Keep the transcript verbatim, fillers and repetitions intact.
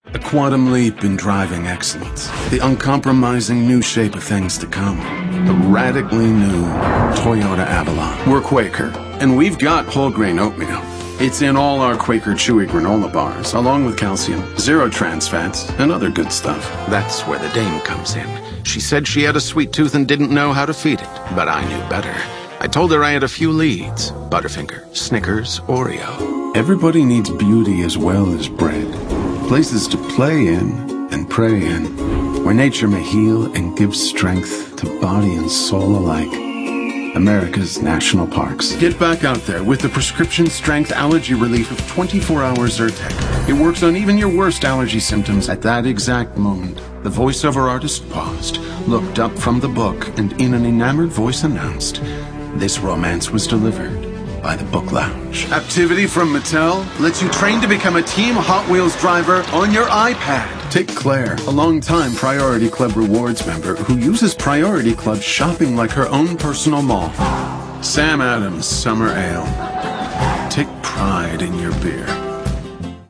A quantum leap in driving excellence. The uncompromising new shape of things to come. The radically new Toyota Avalon. We're Quaker, and we've got whole grain oatmeal. It's in all our Quaker Chewy granola bars, along with calcium, zero trans fats, and other good stuff. That's where the dame comes in. She said she had a sweet tooth and didn't know how to feed it, but I knew better. I told her I had a few leads. Butterfinger, Snickers, Oreo. Everybody needs beauty as well as bread. Places to play in and pray in, where nature may heal and give strength to body and soul alike. America's national parks. Get back out there with the prescription-strength allergy relief of twenty-four hour Zyrtec. It works on even your worst allergy symptoms at that exact moment. The voiceover artist paused, looked up from the book, and in an enamored voice announced, "This romance was delivered by the Book Lounge." Activity from Mattel lets you train to become a Team Hot Wheels driver on your iPad. Take Claire, a longtime Priority Club Rewards member who uses Priority Club shopping like her own personal mall. Sam Adams Summer Ale. Take pride in your beer.